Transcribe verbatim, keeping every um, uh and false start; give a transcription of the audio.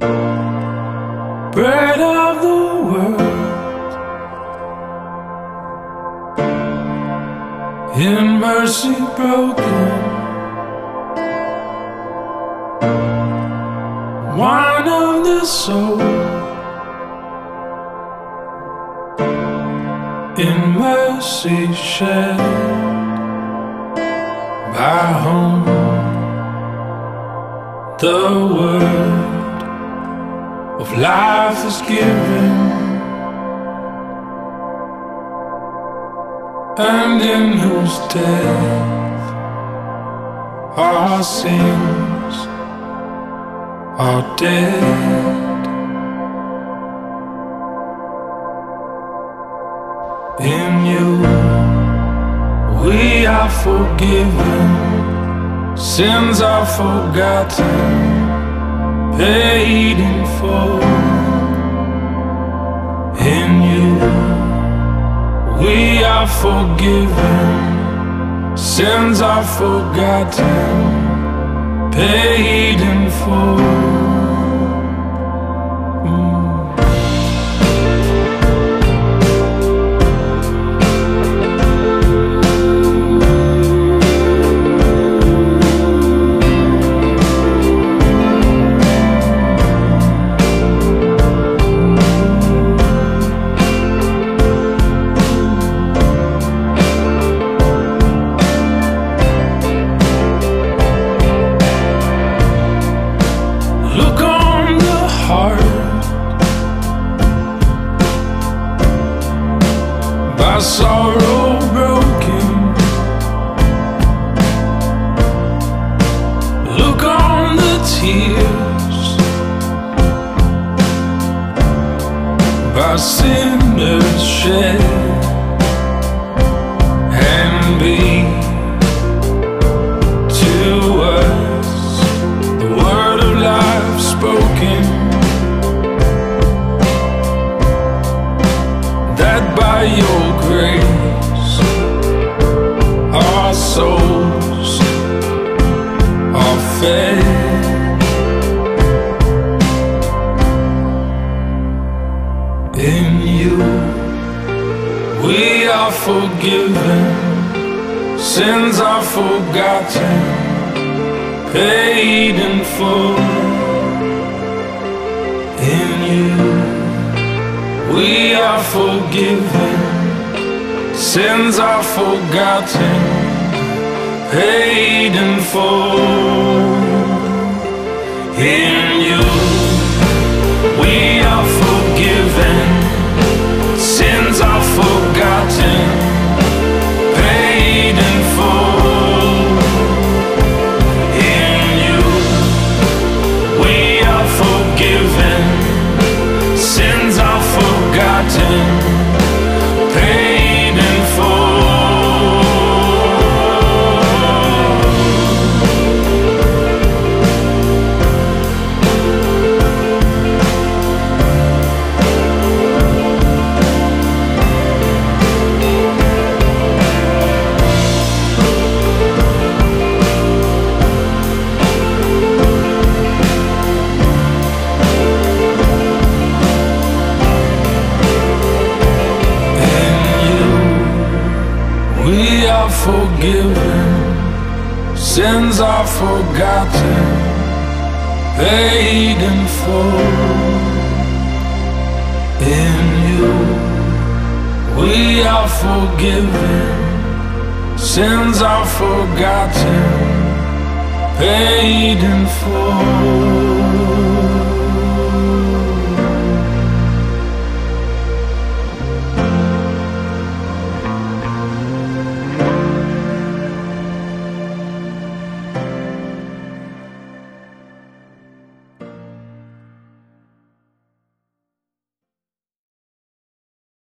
bread of the world, in mercy broken, wine of the soul, in mercy shed by whom the word of life is given, and in whose death our sins are dead. In you we are forgiven, sins are forgotten, paid in full. In you we are forgiven, sins are forgotten, paid in full. By sorrow broken, look on the tears by sinners shed, and be to us the word of life spoken, that by your grace our souls are fed. In you we are forgiven, sins are forgotten, paid in full. In you we are forgiven, sins are forgotten, paid in full. In you we are forgiven, sins are forgotten, paid in full. In you we are forgiven, sins are forgotten, paid in full. Forgiven, sins are forgotten, paid in full. In you we are forgiven, sins are forgotten, paid in full.